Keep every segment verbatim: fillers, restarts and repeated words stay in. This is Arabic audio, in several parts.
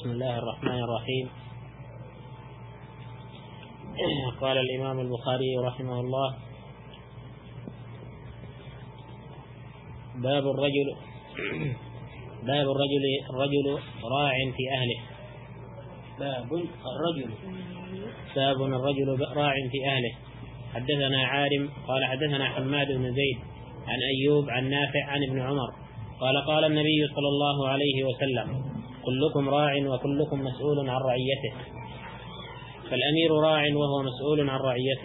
بسم الله الرحمن الرحيم. قال الإمام البخاري رحمه الله: باب الرجل باب الرجل الرجل راع في أهله. باب الرجل باب الرجل راع في أهله. حدثنا عارم قال حدثنا حماد بن زيد عن أيوب عن نافع عن ابن عمر قال قال النبي صلى الله عليه وسلم: كلكم راع وكلكم مسؤول عن رعيته، فالأمير راع وهو مسؤول عن رعيته.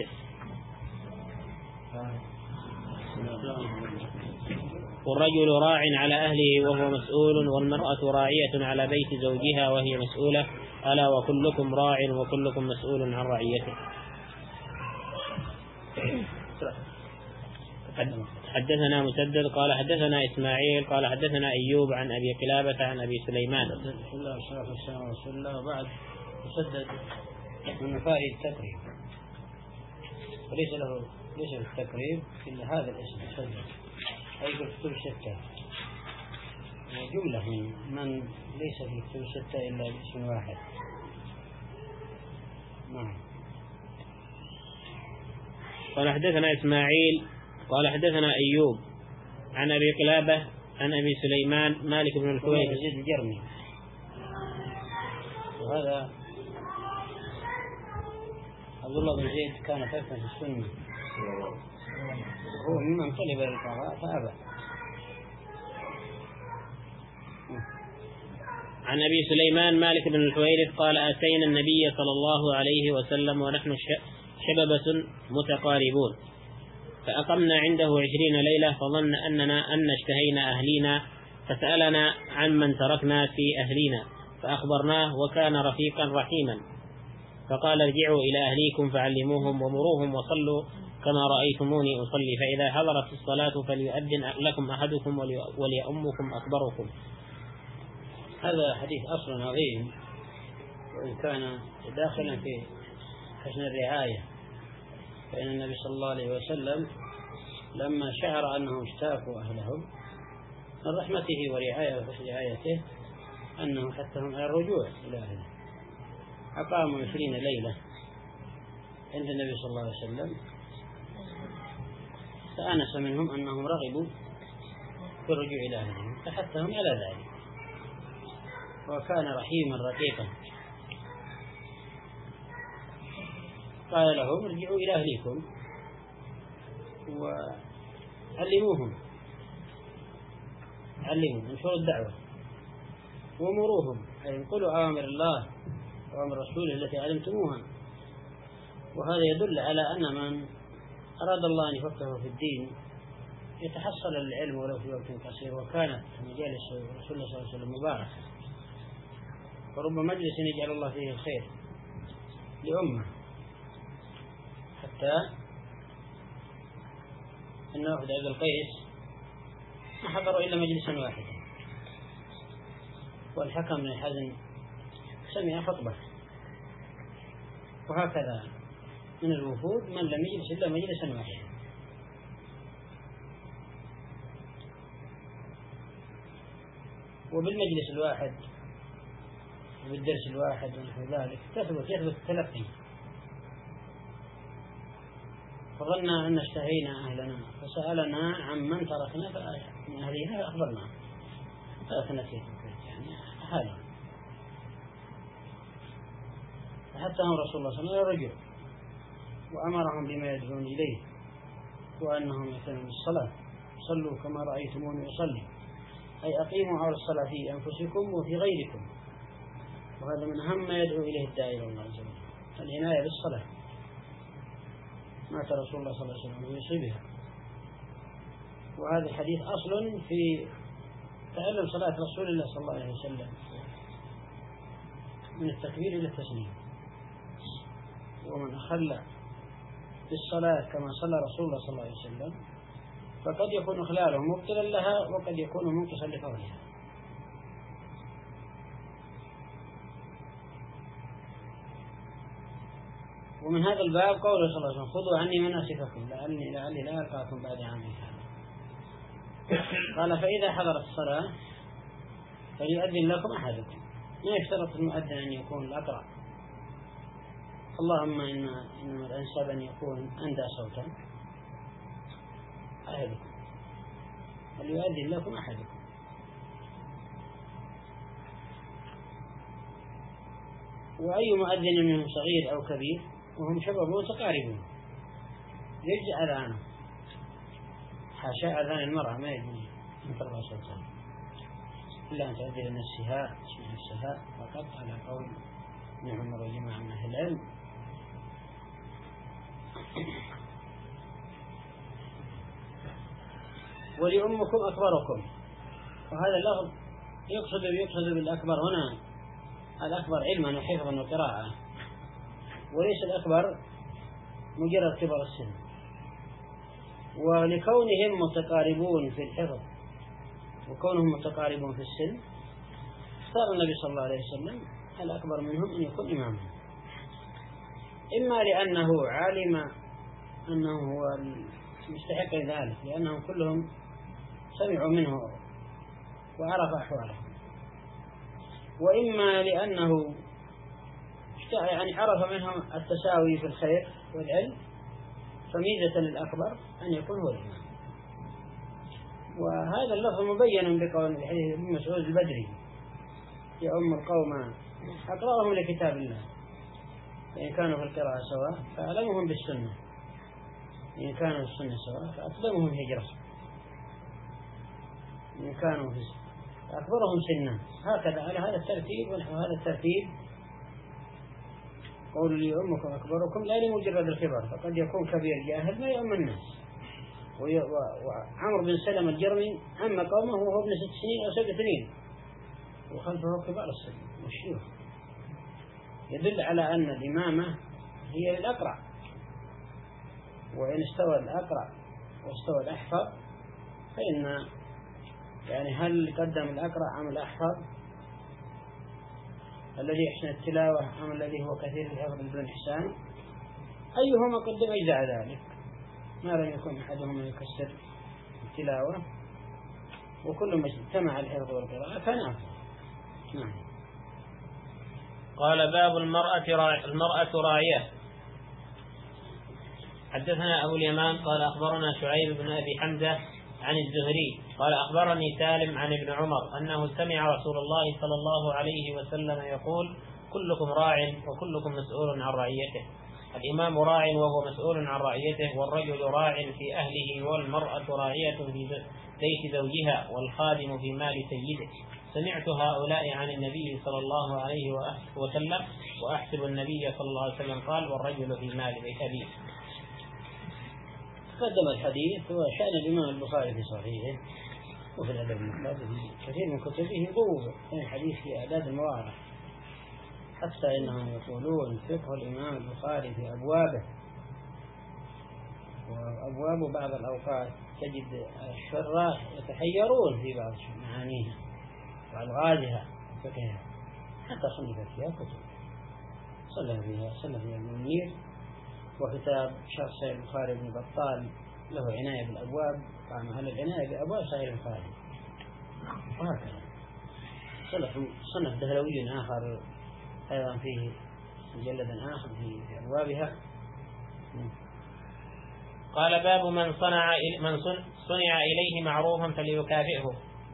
والرجل راع على أهله وهو مسؤول، والمرأة راعية على بيت زوجها وهي مسؤولة، ألا وكلكم راع وكلكم مسؤول عن رعيته. حدثنا مسدد قال حدثنا إسماعيل قال حدثنا أيوب عن أبي قلابة عن أبي سليمان. بسم الله والصلاة والسلام على رسول الله. وبعد، مسدد من فائد التقريب، وليس له ليس في التقريب إلا هذا الاسم مسدد، أي في الكتب الستة، جملة من من ليس في الكتب الستة إلا باسم واحد. نعم. قال حدثنا إسماعيل قال حدثنا أيوب عن أبي قلابة عن أبي سليمان مالك بن الحويرث الجرمي، وهذا عبد الله بن زيد كان فتنة في السنة، هو ممن طلب القضاء فأبى. عن أبي سليمان مالك بن الحويرث قال: أتينا النبي صلى الله عليه وسلم ونحن شببة متقاربون، فأقمنا عنده عشرين ليلة، فظن أننا أن اشتهينا أهلينا، فسألنا عن من تركنا في أهلينا، فأخبرناه، وكان رفيقا رحيما، فقال: ارجعوا إلى أهليكم فعلموهم ومروهم وصلوا كما رأيتموني أصلي، فإذا حضرت الصلاة فليؤذن لكم أحدكم وليؤمكم أكبركم. هذا حديث أصل عظيم، وإن كان داخلا في حسن الرعاية، فإن النبي صلى الله عليه وسلم لما شعر أنهم اشتاقوا أهلهم من رحمته ورعاية وحسن رعايته أنه حثهم على الرجوع إلى أهله، أقاموا عشرين ليلة عند النبي صلى الله عليه وسلم، فأنس منهم أنهم رغبوا في الرجوع إلى أهلهم، فحثهم على ذلك، وكان رحيما رقيقا. قال لهم: ارجعوا إلى أهليكم وعلموهم علموهم انشروا الدعوة، ومروهم، أي انقلوا أوامر الله وأوامر رسوله التي علمتموها. وهذا يدل على أن من أراد الله أن يفقهه في الدين يتحصل العلم ولو في وقت قصير، وكانت مجالس رسول الله صلى الله عليه وسلم مباركة، ورب مجلس يجعل الله فيه الخير لأمة، حتى أن وفد أبي القيس ما حضروا إلا مجلسا واحدا، والحكم بن الحزن سمع خطبة، وهكذا من الوفود من لم يجلس إلا مجلسا واحدا. وبالمجلس الواحد وبالدرس الواحد ونحو ذلك تثبت يثبت التلقي. فظننا أن اشتهينا أهلنا فسألنا عن من تركنا من أهلنا فأخبرنا، فأثنتهم يعني حالا، فحثهم رسول الله صلى الله عليه وسلم الرجوع، وأمرهم بما يدعون إليه، وأنهم يقيمون الصلاة، صلوا كما رأيتموني أصلي، أي أقيموا على الصلاة في أنفسكم وفي غيركم. وهذا من أهم ما يدعو إليه الداعي إلى الله عز وجل، العناية بالصلاة. مات رسول الله صلى الله عليه وسلم ويصيبها، وهذا الحديث أصل في تعلم صلاة رسول الله صلى الله عليه وسلم من التكبير إلى التسليم. ومن أخل بالصلاة كما صلى رسول الله صلى الله عليه وسلم فقد يكون إخلاله مبطلا لها، وقد يكون منقصا لفضلها. ومن هذا الباب قوله صلى الله عليه وسلم: خذوا عني مناسككم لعلي لعلي لا ألقاكم بعد عامي هذا. قال: فإذا حضرت الصلاة فليؤذن لكم أحدكم، ما يشترط المؤذن أن يكون الأقرع، اللهم إن إنما الأنسب أن يكون أندى صوتا أحدكم وليؤذن لكم أحدكم. وأي مؤذن منهم صغير أو كبير وهم شباب متقاربون يجزئ أذانه، حاشا أذان المرأة ما يجوز أن ترفع صوتها إلا أن تؤذن نفسها تسمع نفسها فقط على قول ابن عمر وجماعة من أهل العلم. ولأمكم أكبركم، وهذا اللفظ يقصد يقصد بالأكبر هنا الأكبر علما وحفظا وقراءة، وليس الأكبر مجرد كبر السن. ولكونهم متقاربون في الحفظ وكونهم متقاربون في السن اختار النبي صلى الله عليه وسلم الأكبر منهم أن يكون إماما، إما لأنه علم أنه هو المستحق لذلك لأنهم كلهم سمعوا منه وعرف أحواله، وإما لأنه يعني عرف منهم التساوي في الخير والعلم، فميزة للأكبر أن يكون هو الإمام. وهذا اللفظ مبين بقول ابن مسعود البدري يؤم القوم أقرأهم لكتاب الله، فإن كانوا في القراءة سواء فأعلمهم بالسنة، إن كانوا في السنة سواء فأقدمهم هجرة، إن كانوا في أكبرهم سنا، هكذا على هذا الترتيب ونحو هذا الترتيب. قولوا لي أمكم أكبركم لا لمجرد الكبر، فقد يكون كبير جاهل ما يؤم الناس. وعمر بن سلم الجرمي عم قومه وهو ابن ست سنين أو سبع سنين وخلفه كبار السن والشيوخ، يدل على أن الإمامة هي للأقرع، وإن استوى الأقرع واستوى الأحفظ فإن يعني هل قدم الأقرع أم الأحفظ، الذي يحسن التلاوة أم الذي هو كثير الحفظ بدون إحسان، أيهما قدم أجزاء ذلك، ما لم يكن أحدهما يكسر التلاوة، وكل ما اجتمع الحفظ والقراءة كان أفضل. نعم. قال باب المرأة راعية. المرأة راعية. حدثنا أبو اليمان قال أخبرنا شعيب بن أبي حمزة عن الزهري قال أخبرني سالم عن ابن عمر أنه سمع رسول الله صلى الله عليه وسلم يقول كلكم راع وكلكم مسؤول عن رعيته، الإمام راع وهو مسؤول عن رعيته، والرجل راع في أهله، والمرأة راعية في بيت زوجها، والخادم في مال سيده. سمعت هؤلاء عن النبي صلى الله عليه وسلم وأحسب النبي صلى الله عليه وسلم قال والرجل في مال بيت أبيه. قدم الحديث هو شأن الإمام البخاري في صحيحه وفي الأدب المفرد في كثير من كتبه ضوء كان الحديث في أعداد المواضع، حتى إنهم يقولون فقه الإمام البخاري في أبوابه، وأبواب بعض الأوقات تجد الشراح يتحيرون في بعض معانيها وألغازها وفقهها، حتى صنفت فيها كتب صلى فيها صلى فيها ابن منير، وكتاب شرح صحيح البخاري بن بطال له عناية بالأبواب، قام على العناية بأبواب صحيح البخاري، وهكذا صنف صنف دهلوي آخر أيضا فيه مجلد آخر في أبوابها. قال باب من صنع من صنع إليه معروفا فليكافئه.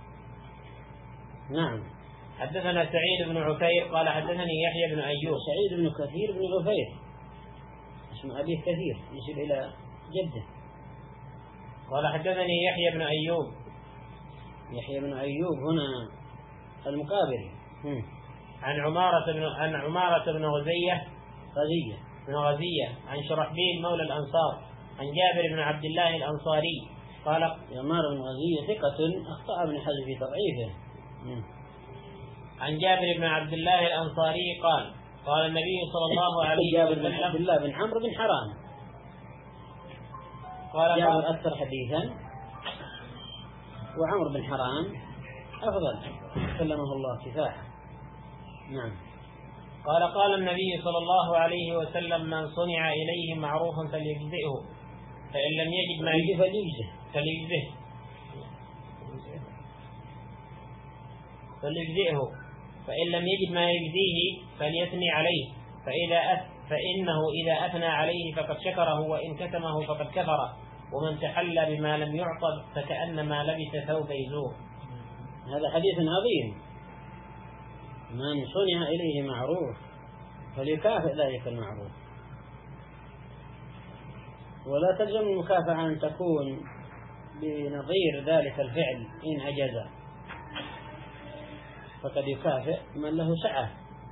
نعم. حدثنا سعيد بن عفير قال حدثني يحيى بن أيوب. سعيد بن كثير بن عفير اسم أبيه كثير يشير إلى جده. قال حدثني يحيى بن أيوب. يحيى بن أيوب هنا المقابري عن عمارة بن عن عمارة بن غزية غزية بن غزية عن شرحبيل مولى الأنصار عن جابر بن عبد الله الأنصاري قال عمارة بن غزية ثقة أخطأ ابن حزم في تضعيفه. عن جابر بن عبد الله الأنصاري قال قال النبي صلى الله عليه وسلم جابر بن عبد الله بن عمرو بن حرام قال جابر أكثر حديثا وعمرو بن حرام أفضل كلمه الله كفاحة. نعم. قال قال النبي صلى الله عليه وسلم من صنع إليه معروفا فليجزئه، فإن لم يجد ما فليجزه فليجزه فليجزئه فإن لم يجد ما يجزيه فليثني عليه، فإذا أث فإنه إذا أثنى عليه فقد شكره، وإن كتمه فقد كفر، ومن تحلى بما لم يعطى فكأنما لبس ثوب يزور. هذا حديث عظيم. من صنع إليه معروف فليكافئ ذلك المعروف، ولا تلزم المكافأة أن تكون بنظير ذلك الفعل إن أجز، فقد يكافئ من له سعة،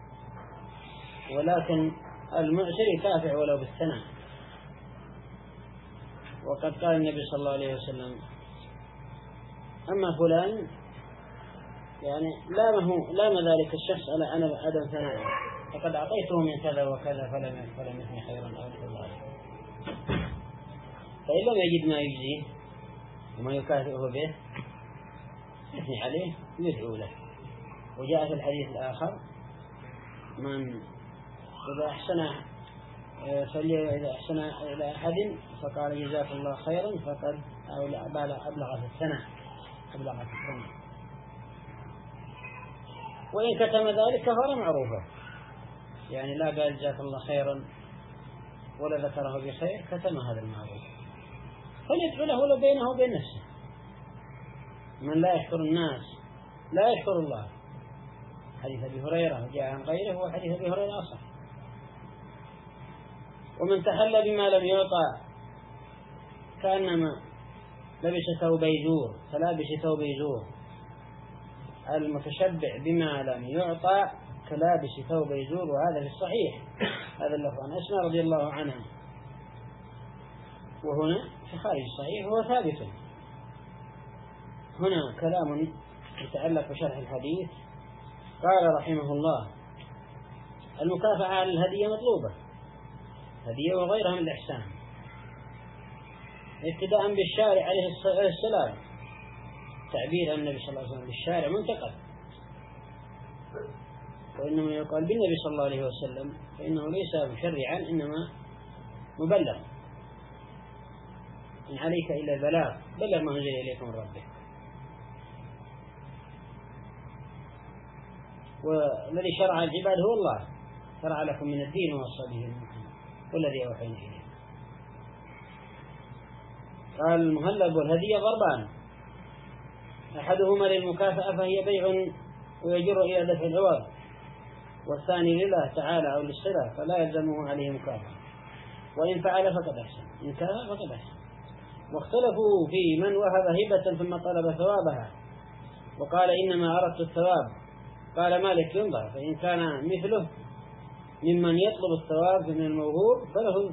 ولكن المعسر يكافئ ولو بالثناء. وقد قال النبي صلى الله عليه وسلم: أما فلان يعني لامه لام ذلك الشخص على أنا عدم ثنائه، فقد أعطيته من كذا وكذا فلم فلم يثني خيرا أو نحو ذلك. فإن لم يجد ما يجزيه وما يكافئه به يثني عليه يدعو له. وجاء في الحديث الآخر: من إذا أحسن فإذا أحسن إلى أحد فقال جزاك الله خيرا فقد أبلغ في الثناء أبلغ في الثناء، وإن كتم ذلك كفر معروفة، يعني لا قال جزاك الله خيرا ولا ذكره بخير، كتم هذا المعروف، فليدعو له ولو بينه وبين نفسه. من لا يشكر الناس لا يشكر الله. حديث أبي هريرة جاء عن غيره، وحديث أبي هريرة أصح. ومن تحلى بما لم يعطى كأنما لبس ثوب يزور، فلابس ثوب يزور. المتشبع بما لم يعطى كلابس ثوب يزور، وهذا في الصحيح. هذا اللفظ عن أسماء رضي الله عنها، وهنا في خارج الصحيح هو ثابت. هنا كلام يتعلق بشرح الحديث. قال رحمه الله: المكافأة على الهدية مطلوبة، هدية وغيرها من الإحسان، ابتداء بالشارع عليه السلام، تعبير النبي صلى الله عليه وسلم بالشارع منتقد، وإنما يقال بالنبي صلى الله عليه وسلم فإنه ليس مشرعا إنما مبلغ، إن عليك إلا البلاغ، بلغ ما أنزل إليك من ربك. والذي شرع العباد هو الله، شرع لكم من الدين ووصى به محمد والذي أوحينا إليه. قال: المهلب والهدية ضربان، أحدهما للمكافأة فهي بيع ويجر إلى دفع العوض، والثاني لله تعالى أو للصلة فلا يلزمه عليه مكافأة، وإن فعل فقد أحسن، إن كان فقد أحسن. واختلفوا في من وهب هبة ثم طلب ثوابها، وقال: إنما أردت الثواب. قال مالك: ينظر، فإن كان مثله ممن يطلب الثواب من الموهوب فله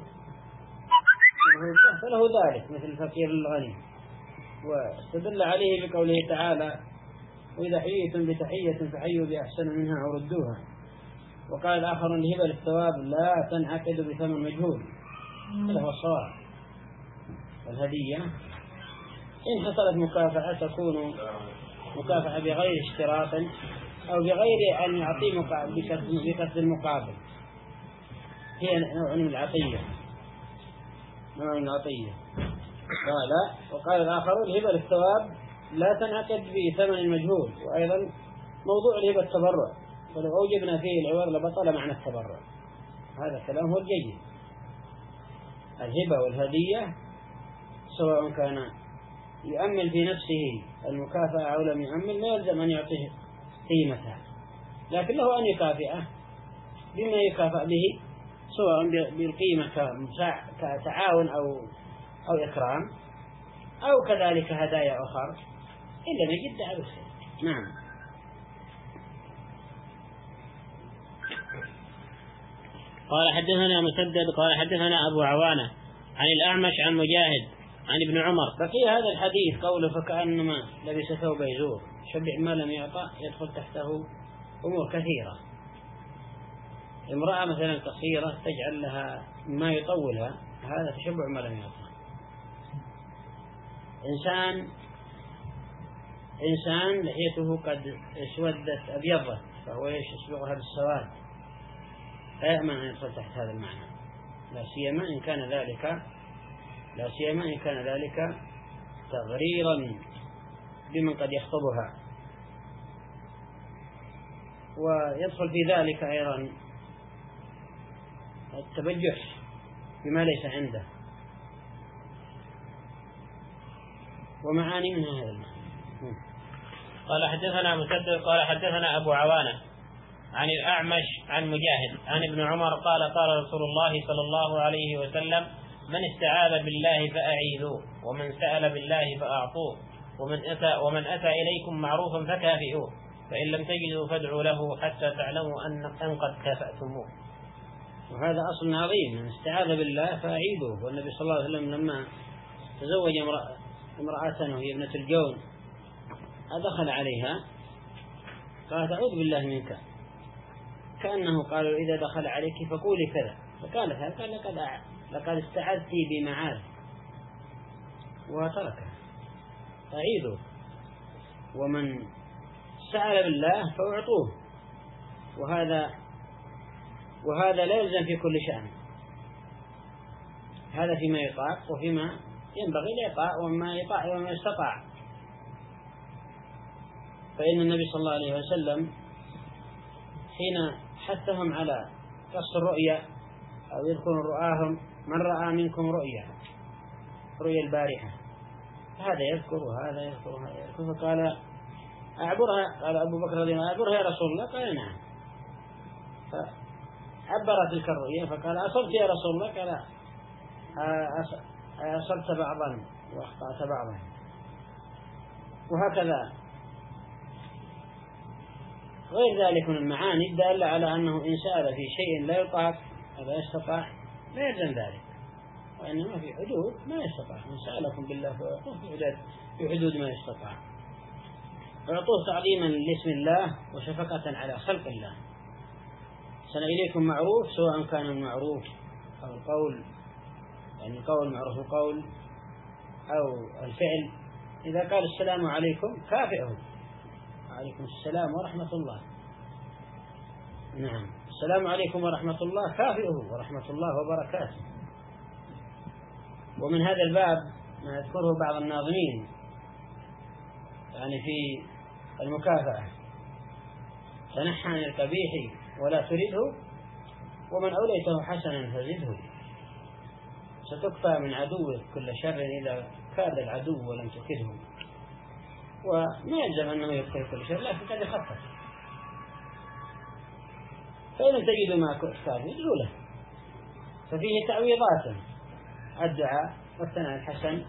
فله ذلك مثل الفقير الغني. واستدل عليه بقوله تعالى: وإذا حييتم بتحية فحيوا بأحسن منها أو ردوها. وقال الآخر: الهبة للثواب لا تنعقد بثمن مجهول. هذا هو الصواب. الهدية إن حصلت مكافأة تكون مكافأة بغير اشتراط أو بغير أن يعطي بكسب المقابل، هي نوع من العطية، نوع من العطية. قال وقال الآخر: الهبة للثواب لا تنعقد بثمن مجهول. وأيضا موضوع الهبة التبرع، فلو أوجبنا فيه العوض لبطل معنى التبرع. هذا كلام هو الجيد. الهبة والهدية سواء كان يؤمل في نفسه المكافأة أو لم يؤمل، ما يلزم أن يعطيه قيمتها، لكن له أن يكافئه بما يكافأ به، سواء بالقيمة كتعاون أو أو إكرام، أو كذلك هدايا أخرى، إلا نجد دعوة الخير. نعم. قال: حدثنا مسدد قال حدثنا أبو عوانة عن الأعمش عن مجاهد عن ابن عمر. بقي هذا الحديث قوله: فكأنما لبس ثوب يزور، شبع ما لم يعطى، يدخل تحته أمور كثيرة. امرأة مثلا قصيرة تجعل لها ما يطولها، هذا تشبع ما لم يعطى. إنسان إنسان لحيته قد اسودت أبيضت، فهو يشبعها بالسواد، لا يأمن أن يدخل تحت هذا المعنى، لا سيما إن كان ذلك لا سيما إن كان ذلك تغريرا بمن قد يخطبها. ويدخل في ذلك أيضا التبجح بما ليس عنده ومعاني من هذا المعنى. قال حدثنا مسدد قال حدثنا أبو عوانة عن الأعمش عن مجاهد عن ابن عمر قال قال رسول الله صلى الله عليه وسلم من استعاذ بالله فأعيذوه ومن سأل بالله فأعطوه ومن أتى, ومن أتى إليكم معروفا فكافئوه فإن لم تجدوا فادعوا له حتى تعلموا أن قد كافأتموه. وهذا أصل عظيم، من استعاذ بالله فأعيذوه. والنبي صلى الله عليه وسلم لما تزوج امرأة وهي ابنة الجون أدخل عليها قالت أعوذ بالله منك، كأنه قالوا إذا دخل عليك فقولي كذا، فقالت هذا قال لقد لقد استعذت بمعاذ وتركها. أعيذوا، ومن سأل بالله فأعطوه. وهذا وهذا لا يلزم في كل شأن، هذا فيما يطاق وفيما ينبغي الإعطاء وما يطاع وما يستطاع. فإن النبي صلى الله عليه وسلم حين حثهم على قص الرؤيا أو يذكر رؤاهم من رأى منكم رؤيا رؤيا البارحة، هذا يذكر وهذا يذكر وهذا يذكر، فقال أعبرها، قال أبو بكر رضي الله عنه أعبرها يا رسول الله، قال نعم، فعبر تلك الرؤيا فقال أصبت يا رسول الله، قال أصبت بعضا وأخطأت بعضا. وهكذا غير ذلك من المعاني الدالة على أنه إن سأل في شيء لا يطاق ولا يستطاع لا يلزم ذلك، وإنما في حدود ما يستطاع. من سألكم بالله فأعطوه في حدود ما يستطاع، أعطوه تعظيما لاسم الله وشفقة على خلق الله. سنة إليكم معروف، سواء كان المعروف أو القول، يعني القول معروف القول أو الفعل. إذا قال السلام عليكم كافئه، عليكم السلام ورحمة الله، نعم السلام عليكم ورحمة الله كافئه ورحمة الله وبركاته. ومن هذا الباب ما يذكره بعض الناظمين يعني في المكافأة: تنحى عن القبيح ولا تريده، ومن أوليته حسنا فزده، ستكفى من عدوك كل شر إذا كاد العدو ولم تكده. وما يلزم أنه يذكر كل شر، لكن قد يخفف. فإن تجدوا ما كفار يدعوا له، ففيه تعويضات: الدعاء والثناء الحسن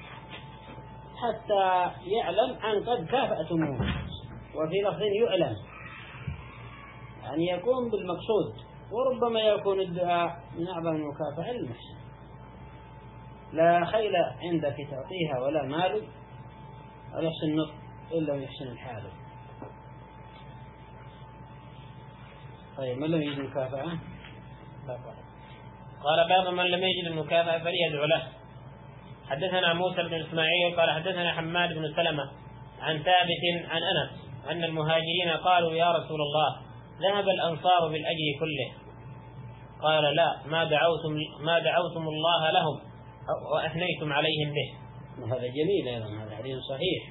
حتى يعلم أن قد كافأتموه. وفي لفظ يعلم، يعني يقوم بالمقصود. وربما يكون الدعاء من أعظم المكافأة للمحسن. لا خيل عندك تعطيها ولا مال ولا يحسن النطق إلا يحسن الحال. طيب، من لم يجد المكافأة؟ قال باب من لم يجد المكافأة فليدعو له. حدثنا موسى بن إسماعيل قال حدثنا حماد بن سلمة عن ثابت عن أنس أن المهاجرين قالوا يا رسول الله ذهب الأنصار بالأجر كله. قال لا، ما دعوتم, ما دعوتم الله لهم وأثنيتم عليهم به. وهذا جميل أيضا، هذا حديث صحيح،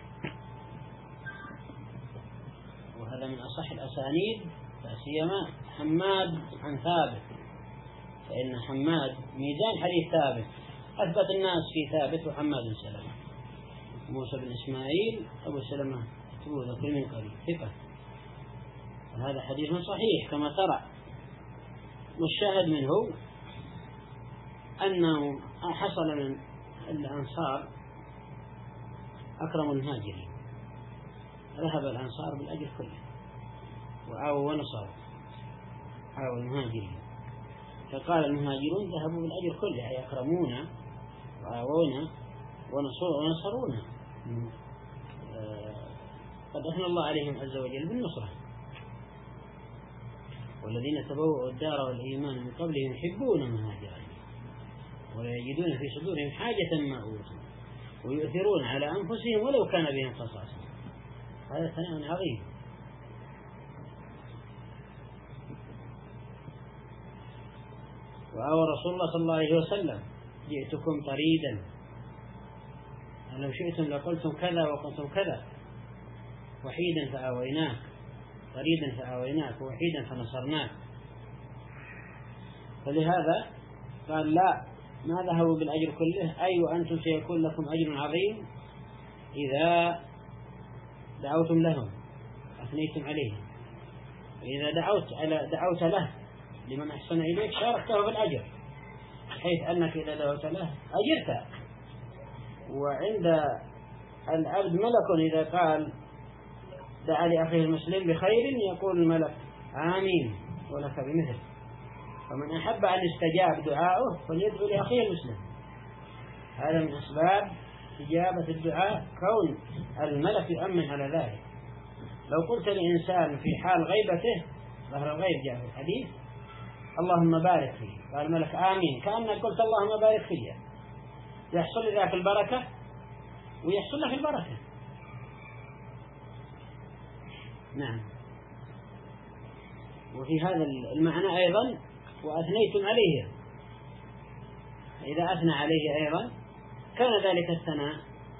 وهذا من أصح الأسانيد، لا سيما حماد عن ثابت، فإن حماد ميزان حديث ثابت، أثبت الناس في ثابت وحماد سلمة. موسى بن إسماعيل أبو سلمة تقول كل من قريب ثقة، وهذا حديث صحيح كما ترى. والشاهد منه أنه حصل من الأنصار أكرم المهاجرين، ذهب الأنصار بالأجر كله وآووا ونصروا، آووا المهاجرين، فقال المهاجرون ذهبوا بالأجر كله، أي أكرمونا وآوونا ونصرونا. قد أثنى الله عليهم عز وجل بالنصرة. والذين تبوأوا الدار والإيمان من قبلهم يحبون المهاجرين ولا يجدون في صدورهم حاجة ما أوتوا ويؤثرون على أنفسهم ولو كان بهم خصاصة. هذا ثناء عظيم. وآوى رسول الله صلى الله عليه وسلم: جئتكم طريدا، لو شئتم لقلتم كذا وقلتم كذا، وحيدا فآويناك. فريدا فآويناك ووحيدا فنصرناك. فلهذا قال لا، ما ذهبوا بالأجر كله، أي وأنتم سيكون لكم أجر عظيم إذا دعوتم لهم أثنيتم عليهم. وإذا دعوت على دعوت له لمن أحسن إليك شاركته بالأجر، بحيث أنك إذا دعوت له أجرت. وعند العبد ملك إذا قال دعا لأخيه المسلم بخير يقول الملك آمين ولك بمثل. فمن أحب أن يستجاب دعاؤه فليدعو لأخيه المسلم. هذا من أسباب إجابة الدعاء كون الملك يؤمن على ذلك. لو قلت لإنسان في حال غيبته، ظهر الغيب جاء في الحديث، اللهم بارك فيه، قال الملك آمين، كأنك قلت اللهم بارك فيه، يحصل لذاك البركة ويحصل لك البركة. نعم. وفي هذا المعنى أيضا وأثنيتم عليه، إذا أثنى عليه أيضا كان ذلك الثناء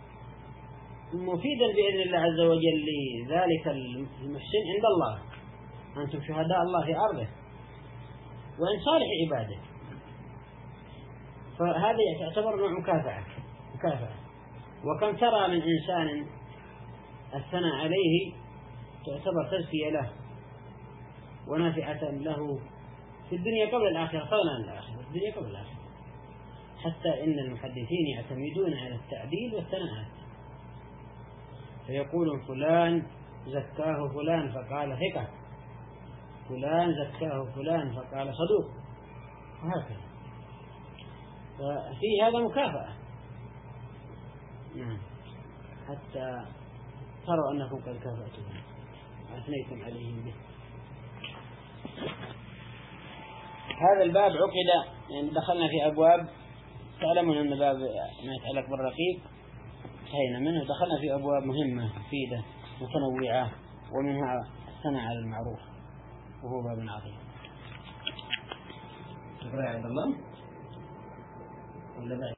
مفيدا بإذن الله عز وجل لذلك المحسن عند الله. أنتم شهداء الله في أرضه وإن صالح عباده. فهذا يعتبر نوع مكافأة مكافأة. وكم ترى من إنسان الثناء عليه تعتبر تزكية له ونافعة له في الدنيا قبل الآخرة، فضلا عن الآخرة، الدنيا قبل الآخرة. حتى إن المحدثين يعتمدون على التعديل والثناءات، فيقول فلان زكاه فلان فقال ثقة، فلان زكاه فلان فقال صدوق، وهكذا. ففي هذا مكافأة. نعم. حتى تروا أنكم قد كافأتم أثنيتم عليهم به. هذا الباب عقد، يعني دخلنا في أبواب، تعلمون أن باب ما يتعلق بالرقيق انتهينا منه، دخلنا في أبواب مهمة مفيدة متنوعة، ومنها الثناء على المعروف، وهو باب عظيم. تقرأ عبد الله ولا بعد؟